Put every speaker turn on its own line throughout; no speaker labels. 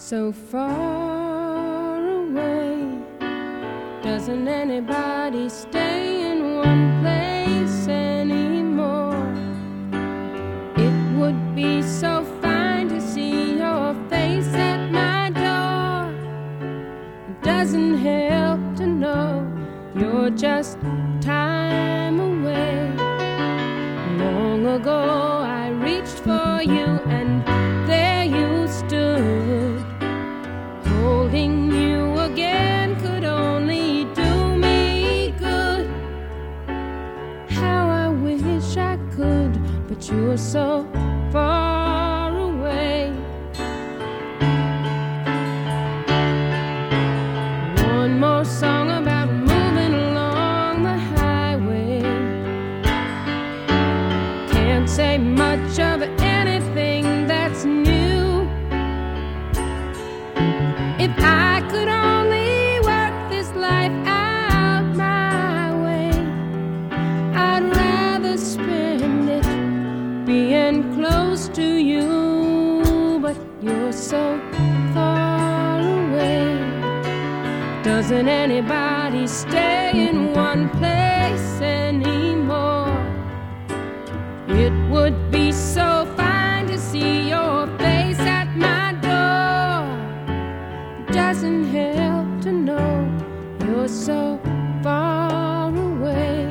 so far away. Doesn't anybody stay in one place anymore? It would be so fine to see your face at my door. It doesn't help to know you're just time away. Long ago I reached for you and there you stood. Holding you again could only do me good. How I wish I could, but you're so far away. One more song about moving along the highway. Can't say much of anything that's new. If I could only work this life out my way, I'd rather spend it being close to you. But you're so far away. Doesn't anybody stay in one place anymore? It would be so fine to see your face at my door. Doesn't help to know you're so far away.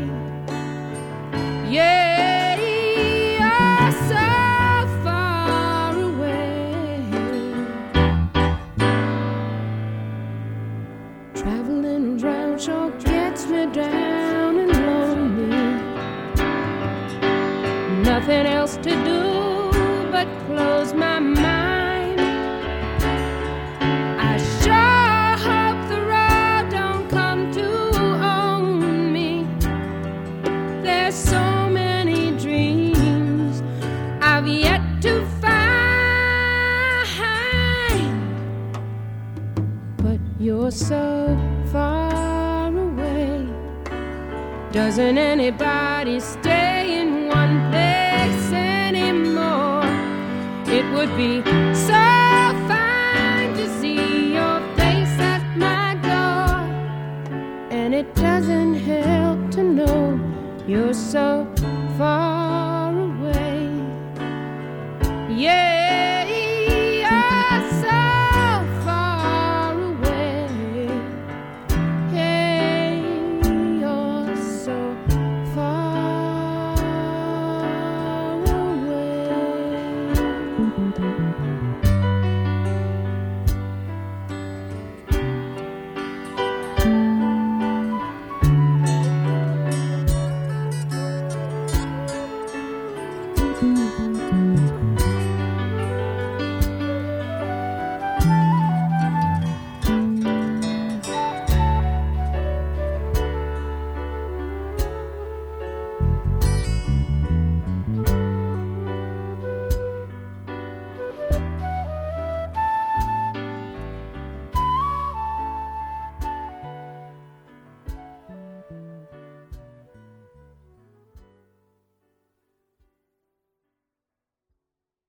Yeah, you're so far away. Traveling around sure gets me down and lonely. Nothing else to do but close my mind. I sure hope the road don't come to own me. There's so many dreams I've yet to find. But you're so far away. Doesn't anybody stay in one place anymore? It would be so fine to see your face at my door. And it doesn't help to know you're so